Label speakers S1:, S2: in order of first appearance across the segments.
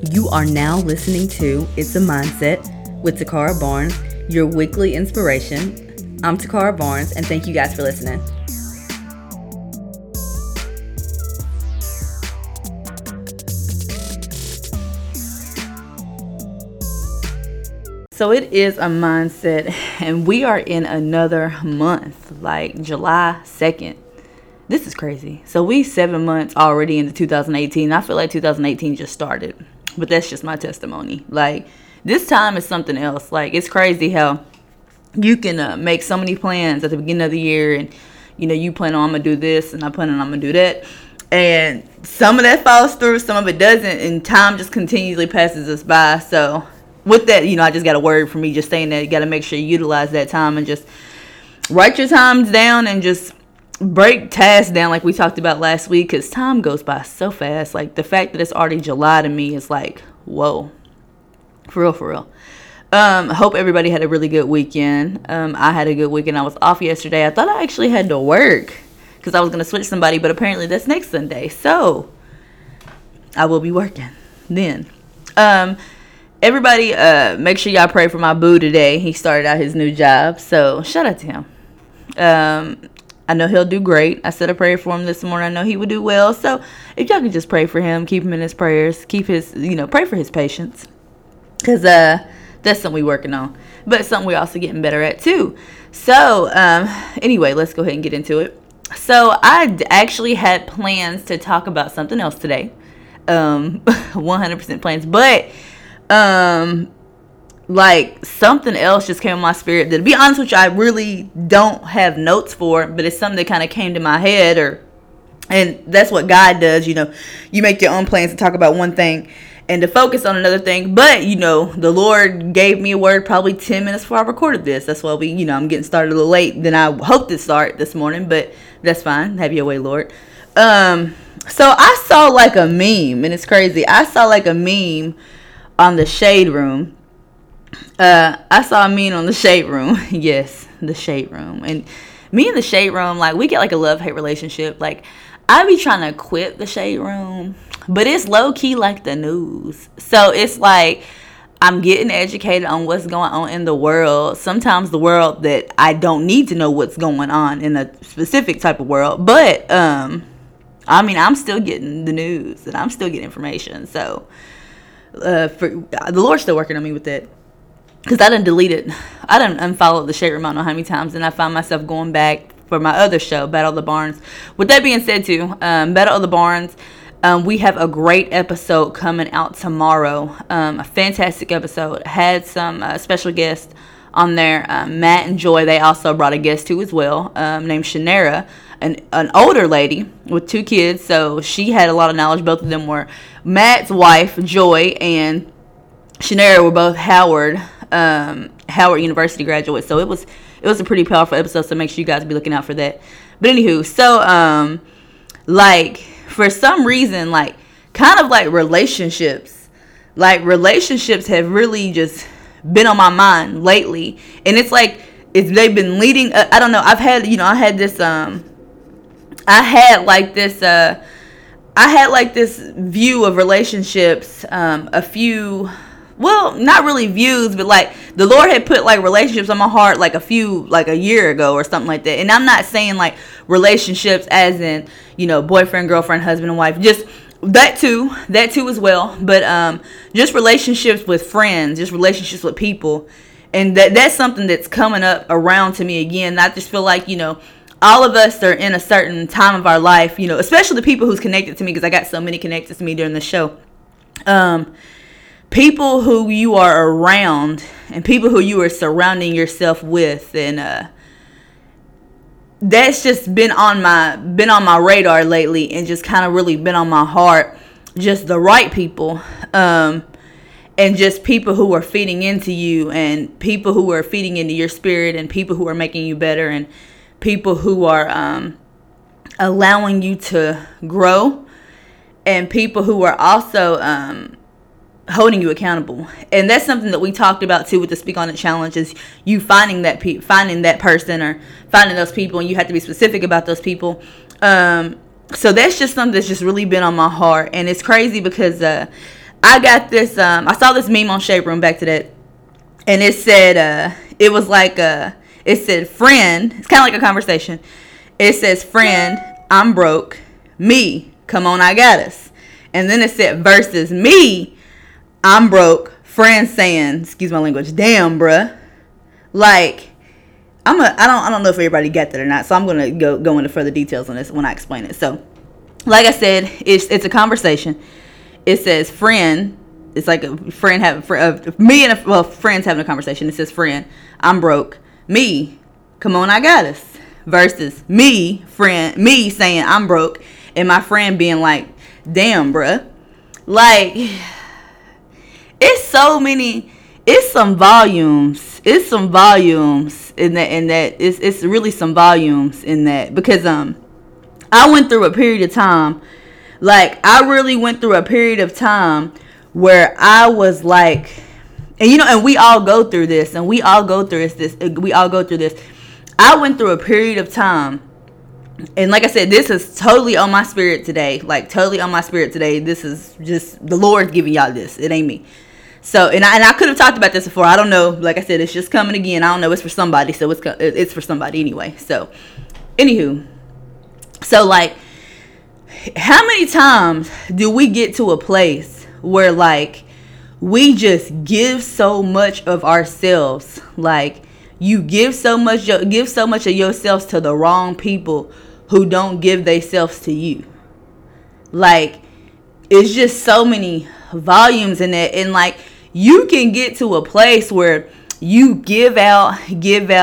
S1: You are now listening to It's a Mindset with Takara Barnes, your weekly inspiration. I'm Takara Barnes, and thank you guys for listening. So it is a mindset, and we are in another month, like July 2nd. This is crazy. So we 7 months already into 2018. I feel like 2018 just started, but that's just my testimony. Like, this time is something else. Like, it's crazy how you can make so many plans at the beginning of the year, and you plan on, I'm gonna do this, and I plan on, I'm gonna do that, and some of that falls through, some of it doesn't, and time just continually passes us by. So with that, I just got a word for me just saying that you got to make sure you utilize that time and just write your times down and just break tasks down like we talked about last week, because time goes by so fast. Like, the fact that it's already July to me is like, whoa, for real. Hope everybody had a really good weekend. I had a good weekend. I was off yesterday. I thought I actually had to work because I was going to switch somebody, but apparently that's next Sunday, so I will be working then. Everybody, make sure y'all pray for my boo today. He started out his new job, so shout out to him. I know he'll do great. I said a prayer for him this morning. I know he would do well. So if y'all could just pray for him, keep him in his prayers, keep his, pray for his patience, because that's something we're working on, but something we're also getting better at too. So anyway, let's go ahead and get into it. So I actually had plans to talk about something else today, 100% plans, but like, something else just came in my spirit that, to be honest with you, I really don't have notes for, but it's something that kind of came to my head, and that's what God does. You make your own plans to talk about one thing and to focus on another thing, but the Lord gave me a word probably 10 minutes before I recorded this. That's why I'm getting started a little late than I hoped to start this morning, but that's fine. Have your way, Lord. So I saw like a meme, and it's crazy. I saw like a meme on the Shade Room. I saw a meme on the Shade Room. Yes, the Shade Room. And me and the Shade Room, like, we get like a love-hate relationship. Like, I be trying to quit the Shade Room, but it's low-key like the news. So it's like I'm getting educated on what's going on in the world. Sometimes the world that I don't need to know what's going on in a specific type of world. But, I'm still getting the news, and I'm still getting information. So the Lord's still working on me with that, because I done deleted, I done unfollowed the Shade Room I don't know how many times, and I found myself going back for my other show, Battle of the Barns. With that being said too, Battle of the Barns, we have a great episode coming out tomorrow, a fantastic episode. Had some special guests on there, Matt and Joy. They also brought a guest too as well, named Shanera, an older lady with 2 kids, so she had a lot of knowledge. Both of them were Matt's wife, Joy, and Shanera were both Howard University graduates. So it was a pretty powerful episode, so make sure you guys be looking out for that. But anywho, so like, for some reason, like, kind of like relationships have really just been on my mind lately, and it's like they've been leading. I don't know. I had this view of relationships, well, not really views, but like the Lord had put like relationships on my heart like a year ago or something like that. And I'm not saying like relationships as in, boyfriend, girlfriend, husband and wife, just that too as well. But just relationships with friends, just relationships with people. And that's something that's coming up around to me again. I just feel like, all of us are in a certain time of our life, especially the people who's connected to me, because I got so many connected to me during the show. People who you are around and people who you are surrounding yourself with, and that's just been on my radar lately, and just kind of really been on my heart. Just the right people, and just people who are feeding into you, and people who are feeding into your spirit, and people who are making you better, and people who are allowing you to grow, and people who are also holding you accountable. And that's something that we talked about too with the Speak On It challenge, is you finding that person or finding those people, and you have to be specific about those people. So that's just something that's just really been on my heart. And it's crazy because I got this, I saw this meme on Shade Room, back to that. And it said, it was like, it said, friend, it's kind of like a conversation. It says, friend, I'm broke. Me, come on, I got us. And then it said, versus me, I'm broke. Friend saying, excuse my language, damn, bruh. Like, I don't know if everybody got that or not, so I'm gonna go into further details on this when I explain it. So, like I said, it's a conversation. It says friend. It's like a friend friends having a conversation. It says friend, I'm broke. Me, come on, I got us. Versus me, friend, me saying I'm broke, and my friend being like, damn, bruh. Like, it's so many. It's some volumes. It's some volumes in that. It's really some volumes in that, because I went through a period of time. Like, I really went through a period of time where I was like, and and we all go through this, and we all go through this. I went through a period of time, and like I said, this is totally on my spirit today. Like, totally on my spirit today. This is just the Lord giving y'all this. It ain't me. So, and I could have talked about this before. I don't know. Like I said, it's just coming again. I don't know. It's for somebody. So it's for somebody anyway. So, anywho. So, like, how many times do we get to a place where, like, we just give so much of ourselves? Like, you give so much of yourselves to the wrong people who don't give themselves to you. Like, it's just so many volumes in it. And, like, you can get to a place where you give out, where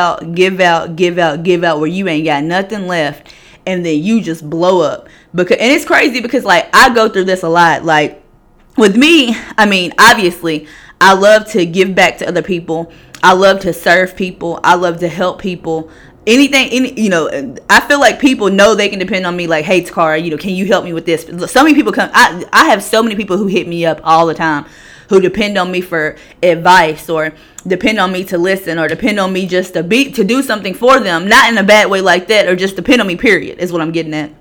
S1: you ain't got nothing left, and then you just blow up. And it's crazy because, like, I go through this a lot. Like, with me, I mean, obviously, I love to give back to other people. I love to serve people. I love to help people. I feel like people know they can depend on me. Like, hey, Takara, can you help me with this? So many people come. I have so many people who hit me up all the time, who depend on me for advice, or depend on me to listen, or depend on me just to do something for them, not in a bad way like that, or just depend on me, period, is what I'm getting at.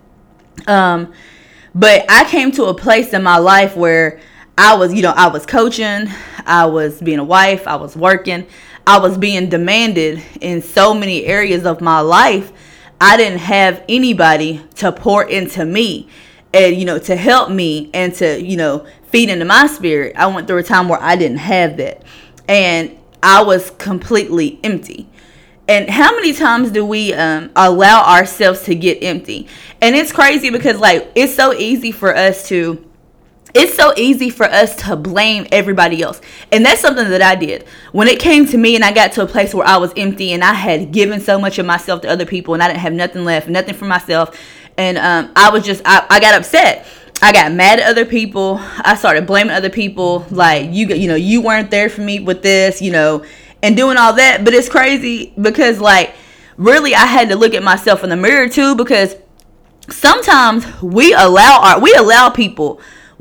S1: But I came to a place in my life where I was coaching, I was being a wife, I was working, I was being demanded in so many areas of my life. I didn't have anybody to pour into me and, to help me and to, feed into my spirit. I went through a time where I didn't have that, and I was completely empty. And how many times do we allow ourselves to get empty? And it's crazy because, like, it's so easy for us to blame everybody else. And that's something that I did. When it came to me and I got to a place where I was empty and I had given so much of myself to other people and I didn't have nothing left, nothing for myself. And I got upset. I got mad at other people. I started blaming other people. Like, you weren't there for me with this, and doing all that. But it's crazy because, like, really I had to look at myself in the mirror too, because sometimes we allow people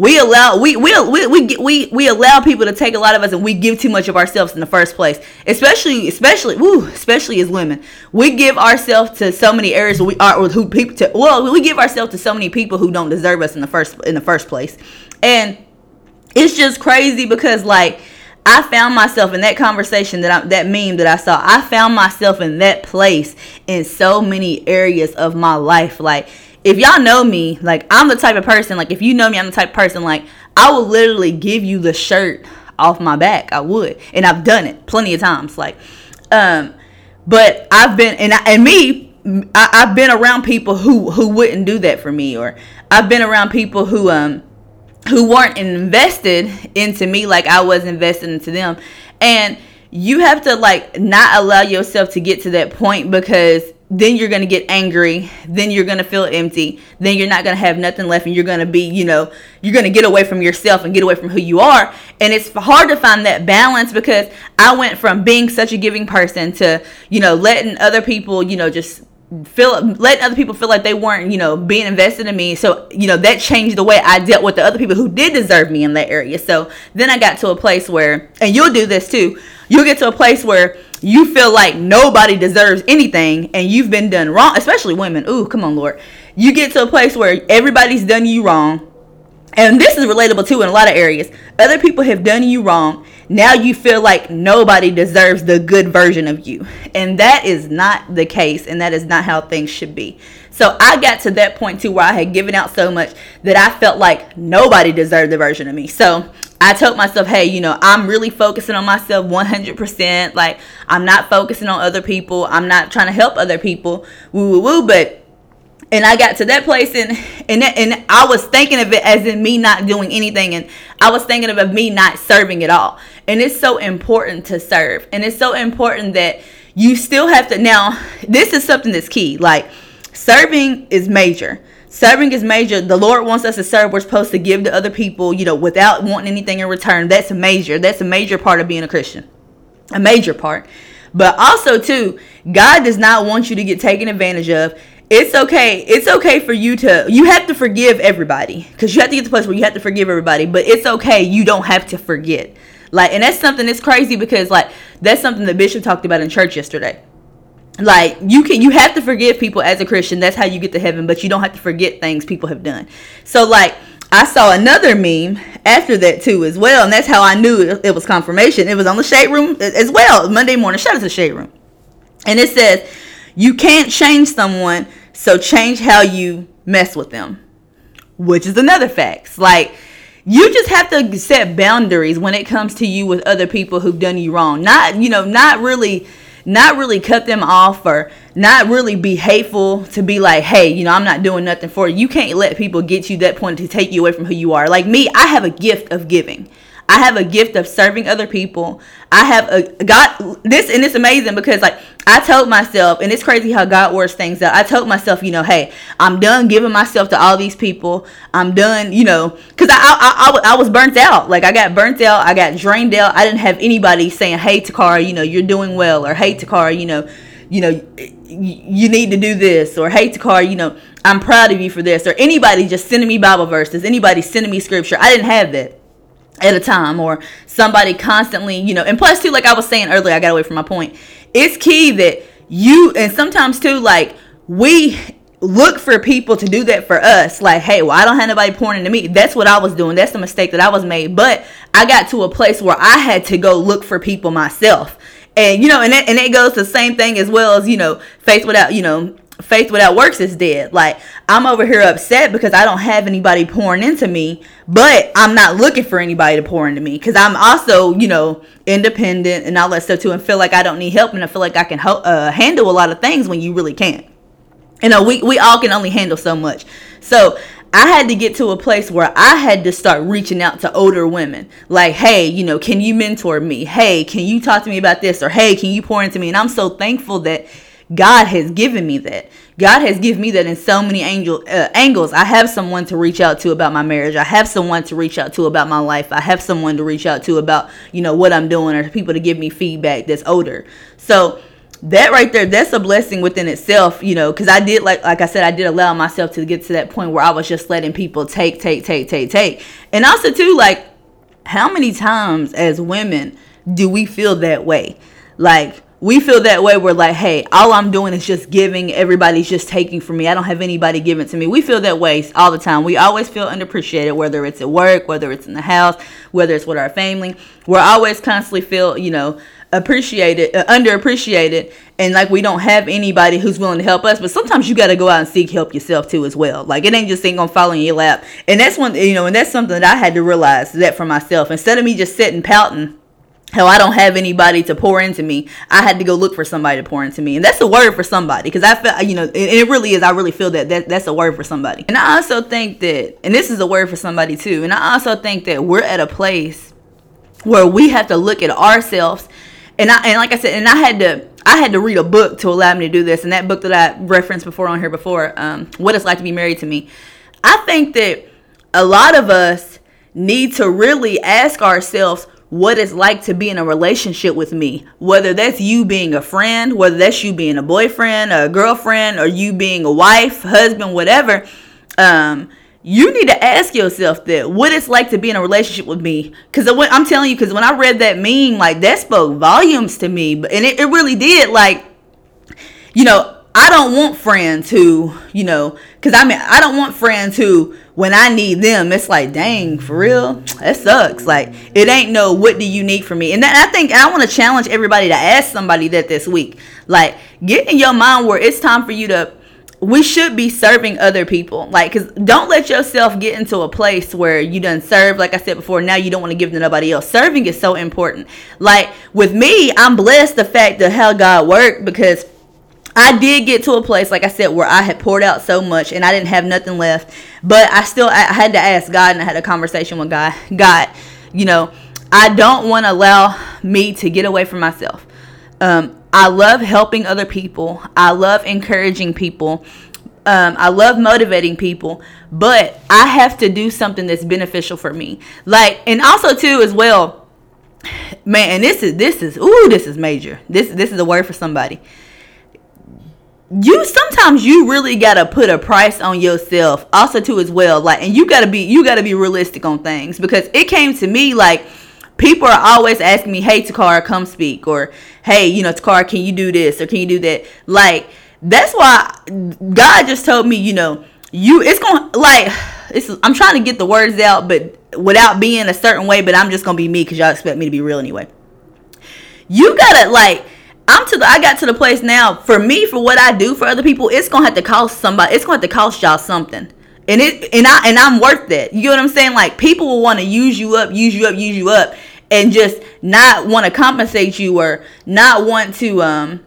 S1: to take a lot of us, and we give too much of ourselves in the first place. Especially as women, we give ourselves to so many areas we give ourselves to so many people who don't deserve us in the first place. And it's just crazy because, like, I found myself in that conversation, that meme that I saw. I found myself in that place in so many areas of my life. Like, if y'all know me, like, I'm the type of person, like, if you know me, I'm the type of person, like, I will literally give you the shirt off my back. I would. And I've done it plenty of times. Like, but I've been, I've been around people who wouldn't do that for me, or I've been around people who weren't invested into me like I was invested into them. And you have to, like, not allow yourself to get to that point, because then you're going to get angry, then you're going to feel empty, then you're not going to have nothing left, and you're going to be, you're going to get away from yourself and get away from who you are. And it's hard to find that balance, because I went from being such a giving person to, letting other people, letting other people feel like they weren't, being invested in me. So, that changed the way I dealt with the other people who did deserve me in that area. So then I got to a place where, and you'll do this too, you'll get to a place where you feel like nobody deserves anything and you've been done wrong, especially women. Ooh, come on, Lord. You get to a place where everybody's done you wrong. And this is relatable too in a lot of areas. Other people have done you wrong. Now you feel like nobody deserves the good version of you. And that is not the case, and that is not how things should be. So I got to that point too where I had given out so much that I felt like nobody deserved the version of me. So I told myself, hey, I'm really focusing on myself 100%. Like, I'm not focusing on other people. I'm not trying to help other people. Woo, woo, woo. And I got to that place, and I was thinking of it as in me not doing anything, and I was thinking of me not serving at all. And it's so important to serve, and it's so important that you still have to. Now, this is something that's key. Like, serving is major. Serving is major. The Lord wants us to serve. We're supposed to give to other people, without wanting anything in return. That's major. That's a major part of being a Christian. A major part. But also, too, God does not want you to get taken advantage of. It's okay. It's okay for you have to forgive everybody, because you have to get to the place where you have to forgive everybody. But it's okay. You don't have to forget. Like, and that's something that's crazy, because like that's something that Bishop talked about in church yesterday. Like, you have to forgive people as a Christian. That's how you get to heaven. But you don't have to forget things people have done. So like, I saw another meme after that too as well, and that's how I knew it was confirmation. It was on the Shade Room as well, Monday morning. Shout out to the Shade Room. And it says, you can't change someone, so change how you mess with them. Which is another fact. Like, you just have to set boundaries when it comes to you with other people who've done you wrong. Not really cut them off, or not really be hateful to be like, hey, I'm not doing nothing for you. You can't let people get you that point to take you away from who you are. Like me, I have a gift of giving. I have a gift of serving other people. I have and it's amazing, because like I told myself, and it's crazy how God works things out. I told myself, hey, I'm done giving myself to all these people. I'm done, because I was burnt out. Like, I got burnt out. I got drained out. I didn't have anybody saying, hey, Takara, you're doing well, or hey, Takara, you need to do this, or hey, Takara, I'm proud of you for this, or anybody just sending me Bible verses, anybody sending me scripture. I didn't have that at a time, or somebody constantly, and plus too, like I was saying earlier, I got away from my point. It's key that and sometimes too, like, we look for people to do that for us. Like, hey, well, I don't have nobody pouring into me. That's what I was doing. That's the mistake that I was made. But I got to a place where I had to go look for people myself. And, and it goes the same thing as well as, faith without works is dead. Like, I'm over here upset because I don't have anybody pouring into me, but I'm not looking for anybody to pour into me, because I'm also, independent and all that stuff too, and feel like I don't need help, and I feel like I can handle a lot of things when you really can't. We all can only handle so much. So I had to get to a place where I had to start reaching out to older women. Like, hey, can you mentor me? Hey, can you talk to me about this? Or hey, can you pour into me? And I'm so thankful that God has given me that. God has given me that in so many angles. I have someone to reach out to about my marriage. I have someone to reach out to about my life. I have someone to reach out to about, what I'm doing, or people to give me feedback that's older. So that right there, that's a blessing within itself, because I did, like I said, I did allow myself to get to that point where I was just letting people take. And also too, like, how many times as women do we feel that way? Like, we feel that way. We're like, hey, all I'm doing is just giving. Everybody's just taking from me. I don't have anybody giving to me. We feel that way all the time. We always feel underappreciated, whether it's at work, whether it's in the house, whether it's with our family. We're always constantly feel, underappreciated, and like we don't have anybody who's willing to help us. But sometimes you got to go out and seek help yourself too as well. Like, it ain't just gonna fall in your lap. And that's and that's something that I had to realize that for myself. Instead of me just sitting pouting how I don't have anybody to pour into me, I had to go look for somebody to pour into me. And that's a word for somebody, because I feel, and it really is, I really feel that's a word for somebody. And I also think that, and this is a word for somebody too, and I also think that we're at a place where we have to look at ourselves. And like I said, and I had to read a book to allow me to do this. And that book that I referenced before on here before, What It's Like to Be Married to Me. I think that a lot of us need to really ask ourselves what it's like to be in a relationship with me. Whether that's you being a friend, whether that's you being a boyfriend, a girlfriend, or you being a wife, husband, whatever. You need to ask yourself that, what it's like to be in a relationship with me. Because I'm telling you, because when I read that meme, like, that spoke volumes to me. And it really did. Like, I don't want friends who, because I don't want friends who, when I need them, it's like, dang, for real, that sucks. Like, it ain't no, what do you need from me? And that, I want to challenge everybody to ask somebody that this week. Like, get in your mind where it's time for you to, we should be serving other people. Like, because don't let yourself get into a place where you done serve, like I said before, now you don't want to give to nobody else. Serving is so important. Like, with me, I'm blessed the fact that how God worked, because I did get to a place, like I said, where I had poured out so much and I didn't have nothing left. But I had to ask God, and I had a conversation with God. God, I don't want to allow me to get away from myself. I love helping other people. I love encouraging people. I love motivating people. But I have to do something that's beneficial for me. Like, and also too as well, man, and this is major. This is a word for somebody. Sometimes you really gotta put a price on yourself also too as well. Like, and you gotta be realistic on things, because it came to me like people are always asking me, hey Takara, come speak, or hey, Takara, can you do this or can you do that? Like, that's why God just told me, it's gonna, like, I'm trying to get the words out, but without being a certain way, but I'm just gonna be me, because y'all expect me to be real anyway. You gotta, like, I got to the place now, for me, for what I do for other people, it's gonna have to cost somebody. It's gonna have to cost y'all something, and I'm worth that. You know what I'm saying? Like, people will want to use you up, and just not want to compensate you, or not want to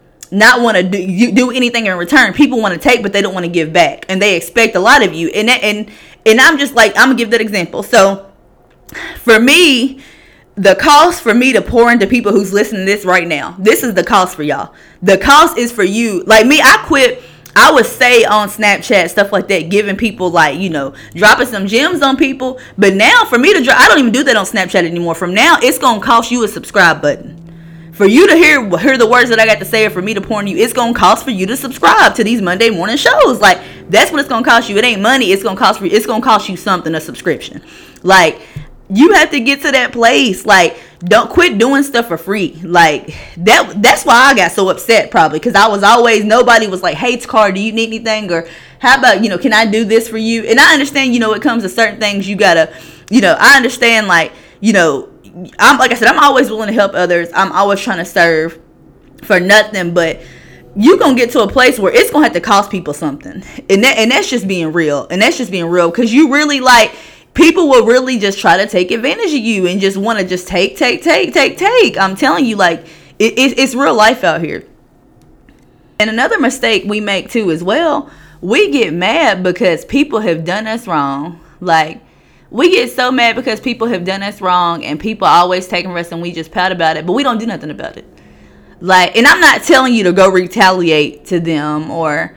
S1: do anything in return. People want to take, but they don't want to give back, and they expect a lot of you. And I'm just like, I'm gonna give that example. So for me, the cost for me to pour into people who's listening to this right now, this is the cost for y'all. The cost is for you. Like me, I would say on Snapchat, stuff like that, giving people, like, dropping some gems on people. But now for me to drop, I don't even do that on Snapchat anymore. From now, it's going to cost you a subscribe button. For you to hear the words that I got to say, or for me to pour on you, it's going to cost for you to subscribe to these Monday morning shows. Like, that's what it's going to cost you. It ain't money. It's going to cost you something, a subscription. Like, you have to get to that place. Like, don't quit doing stuff for free. Like, that's why I got so upset, probably, because nobody was like, hey Takara, do you need anything, or how about, can I do this for you? And I understand, it comes to certain things you gotta, I understand, like, like I said, I'm always willing to help others. I'm always trying to serve for nothing, but you gonna get to a place where it's gonna have to cost people something, and that's just being real. Because you really, like, people will really just try to take advantage of you and just want to just take. I'm telling you, like, it's real life out here. And another mistake we make too as well, we get mad because people have done us wrong. Like, we get so mad because people have done us wrong, and people always taking us, and we just pout about it, but we don't do nothing about it. Like, and I'm not telling you to go retaliate to them, or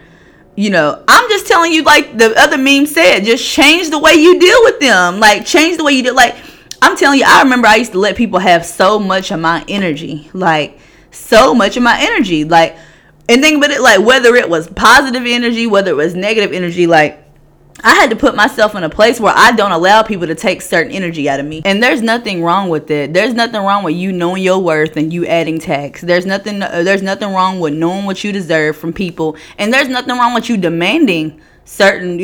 S1: I'm just telling you, like the other meme said, just change the way you deal with them. Like, change the way you deal. Like, I'm telling you, I remember I used to let people have so much of my energy. Like, so much of my energy. Like, and think about it, like, whether it was positive energy, whether it was negative energy, like, I had to put myself in a place where I don't allow people to take certain energy out of me. And there's nothing wrong with it. There's nothing wrong with you knowing your worth and you adding tax. There's nothing wrong with knowing what you deserve from people. And there's nothing wrong with you demanding certain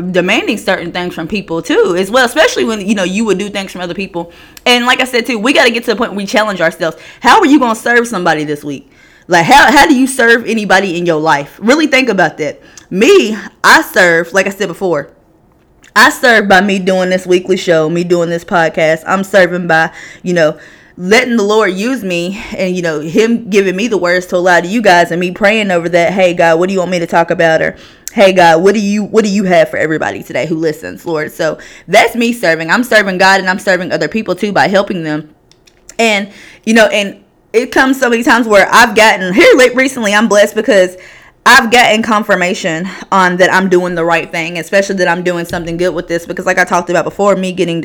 S1: things from people too, as well, especially when you would do things from other people. And like I said too, we got to get to the point where we challenge ourselves. How are you going to serve somebody this week? Like, how do you serve anybody in your life? Really think about that. Me, I serve, like I said before, I serve by me doing this weekly show, me doing this podcast. I'm serving by, letting the Lord use me, and, him giving me the words to allow to you guys, and me praying over that. Hey God, what do you want me to talk about? Or hey God, what do you have for everybody today who listens, Lord? So that's me serving. I'm serving God, and I'm serving other people too by helping them. And, and it comes so many times where I've gotten here recently, I'm blessed because I've gotten confirmation on that I'm doing the right thing, especially that I'm doing something good with this, because like I talked about before, me getting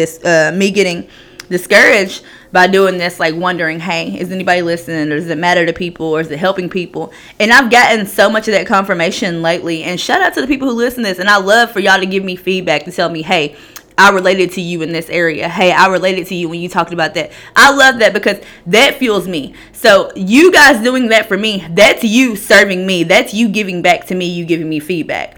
S1: discouraged by doing this, like wondering, hey, is anybody listening, or does it matter to people, or is it helping people? And I've gotten so much of that confirmation lately, and shout out to the people who listen to this, and I love for y'all to give me feedback, to tell me, hey, I related to you in this area. Hey, I related to you when you talked about that. I love that because that fuels me. So you guys doing that for me, that's you serving me. That's you giving back to me. You giving me feedback.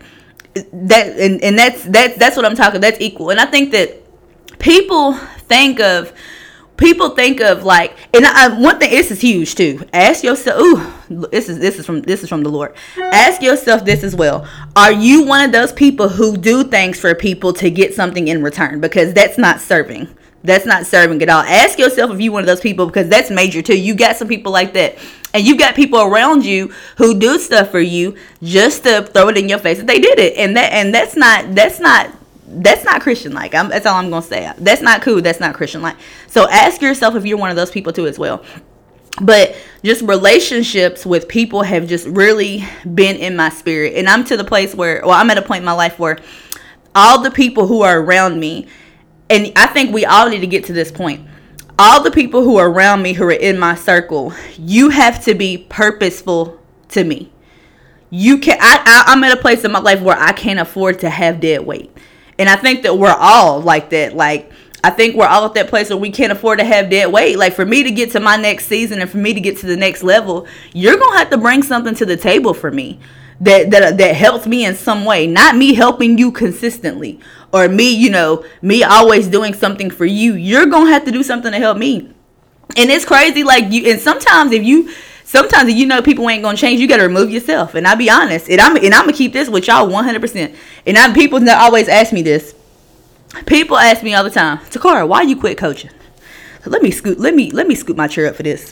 S1: That's what I'm talking. That's equal. And I think that people think of like, and one thing, this is huge too. Ask yourself, this is from the Lord. Ask yourself this as well. Are you one of those people who do things for people to get something in return? Because that's not serving. That's not serving at all. Ask yourself if you one of those people, because that's major too. You got some people like that. And you got people around you who do stuff for you just to throw it in your face that they did it. And that's not Christian-like. That's all I'm going to say. That's not cool. That's not Christian-like. So ask yourself if you're one of those people too as well. But just relationships with people have just really been in my spirit. And I'm to the place where, I'm at a point in my life where all the people who are around me, and I think we all need to get to this point. All the people who are around me, who are in my circle, you have to be purposeful to me. You can. I'm at a place in my life where I can't afford to have dead weight. And I think that we're all like that. Like, I think we're all at that place where we can't afford to have dead weight. Like, for me to get to my next season and for me to get to the next level, you're going to have to bring something to the table for me that helps me in some way. Not me helping you consistently, or me, me always doing something for you. You're going to have to do something to help me. And it's crazy. Like, sometimes if you know people ain't gonna change, you gotta remove yourself. And I'll be honest, and I'm gonna keep this with y'all 100%. And people that always ask me this. People ask me all the time, Takara, why you quit coaching? Let me scoot my chair up for this.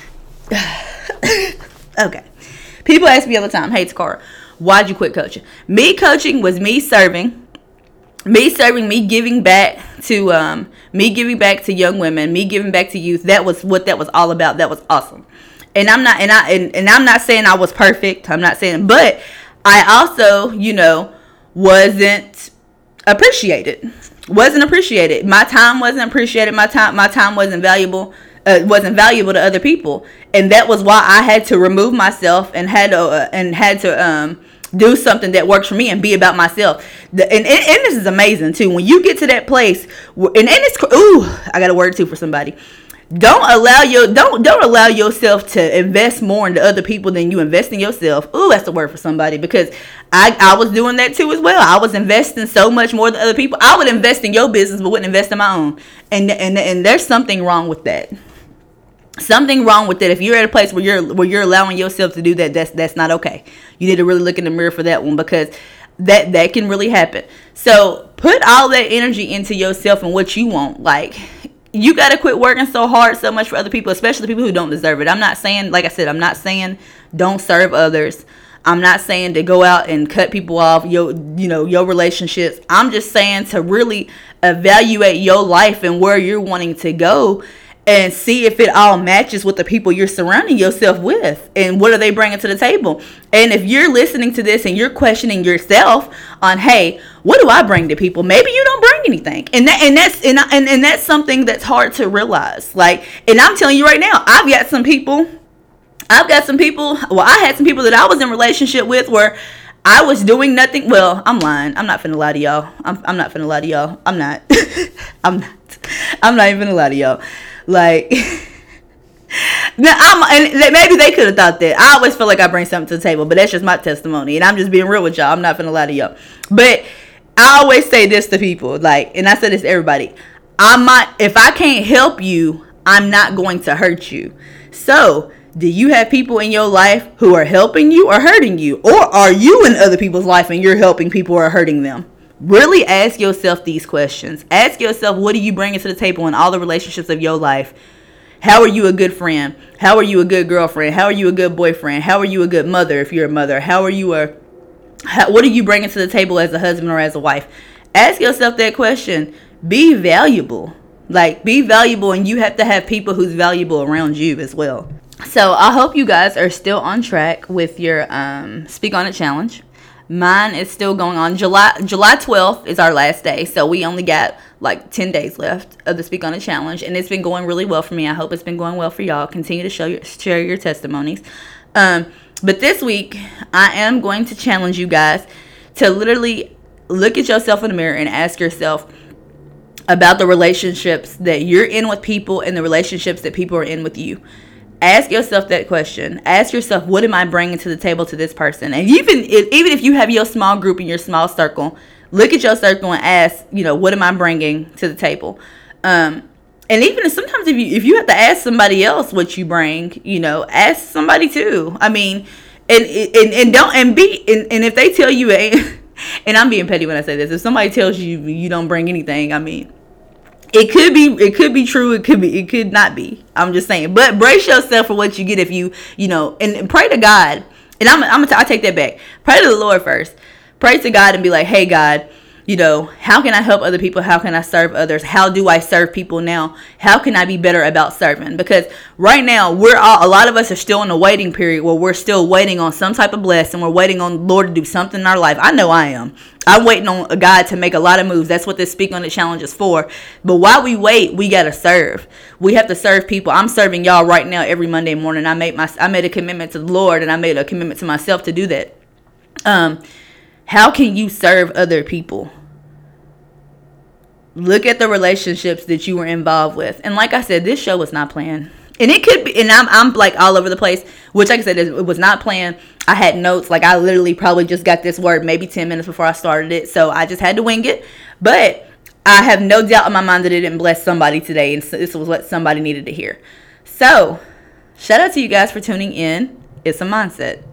S1: Okay. People ask me all the time, hey Takara, why'd you quit coaching? Me coaching was me serving, me giving back to young women, me giving back to youth. That was what that was all about. That was awesome. And I'm not saying I was perfect. I'm not saying, but I also, wasn't appreciated. My time wasn't appreciated. My time wasn't valuable. Wasn't valuable to other people, and that was why I had to remove myself and had to do something that works for me and be about myself. And this is amazing too. When you get to that place, and it's I got a word too for somebody. Don't allow yourself to invest more into other people than you invest in yourself. That's the word for somebody, because I was doing that too as well. I was investing so much more than other people. I would invest in your business but wouldn't invest in my own. And there's something wrong with that. Something wrong with that. If you're at a place where you're allowing yourself to do that, that's not okay. You need to really look in the mirror for that one, because that can really happen. So put all that energy into yourself and what you want. Like, you got to quit working so hard, so much for other people, especially people who don't deserve it. I'm not saying, like I said, I'm not saying don't serve others. I'm not saying to go out and cut people off, your relationships. I'm just saying to really evaluate your life and where you're wanting to go, and see if it all matches with the people you're surrounding yourself with, and what are they bringing to the table. And if you're listening to this and you're questioning yourself on, hey, what do I bring to people? Maybe you don't bring anything, and that's something that's hard to realize. Like, and I'm telling you right now, I had some people. I had some people that I was in relationship with where I was doing nothing. Well, I'm lying. I'm not finna lie to y'all. I'm not finna lie to y'all. I'm not. I'm not even finna lie to y'all. Like, and maybe they could have thought that. I always feel like I bring something to the table, but that's just my testimony, and I'm just being real with y'all. I'm not finna lie to y'all. But I always say this to people, like, and I say this to everybody. If I can't help you, I'm not going to hurt you. So, do you have people in your life who are helping you or hurting you? Or are you in other people's life and you're helping people or hurting them? Really ask yourself these questions. Ask yourself, what are you bringing to the table in all the relationships of your life? How are you a good friend? How are you a good girlfriend? How are you a good boyfriend? How are you a good mother if you're a mother? What are you bringing to the table as a husband or as a wife? Ask yourself that question. Be valuable. Like, be valuable, and you have to have people who's valuable around you as well. So I hope you guys are still on track with your Speak On It challenge. Mine is still going on. July 12th is our last day. So we only got like 10 days left of the Speak On It challenge. And it's been going really well for me. I hope it's been going well for y'all. Continue to share your testimonies. But this week, I am going to challenge you guys to literally look at yourself in the mirror and ask yourself, about the relationships that you're in with people and the relationships that people are in with you. Ask yourself that question. Ask yourself, what am I bringing to the table to this person? And even if you have your small group and your small circle, look at your circle and ask, what am I bringing to the table? And even sometimes if you have to ask somebody else what you bring, ask somebody too. I mean, and if they tell you, and I'm being petty when I say this, if somebody tells you you don't bring anything, I mean, it could be true. It could not be. I'm just saying. But brace yourself for what you get if you and pray to God. And I take that back. Pray to the Lord first. Pray to God and be like, hey, God, how can I help other people? How can I serve others? How do I serve people now? How can I be better about serving? Because right now, a lot of us are still in a waiting period where we're still waiting on some type of blessing. We're waiting on the Lord to do something in our life. I know I am. I'm waiting on a God to make a lot of moves. That's what this Speak on It challenge is for. But while we wait, we got to serve. We have to serve people. I'm serving y'all right now every Monday morning. I made a commitment to the Lord, and I made a commitment to myself to do that. How can you serve other people? Look at the relationships that you were involved with. And like I said, this show was not planned. And it could be, and I'm like all over the place, which like I said, it was not planned. I had notes. Like I literally probably just got this word maybe 10 minutes before I started it. So I just had to wing it. But I have no doubt in my mind that it didn't bless somebody today. And so this was what somebody needed to hear. So shout out to you guys for tuning in. It's a mindset.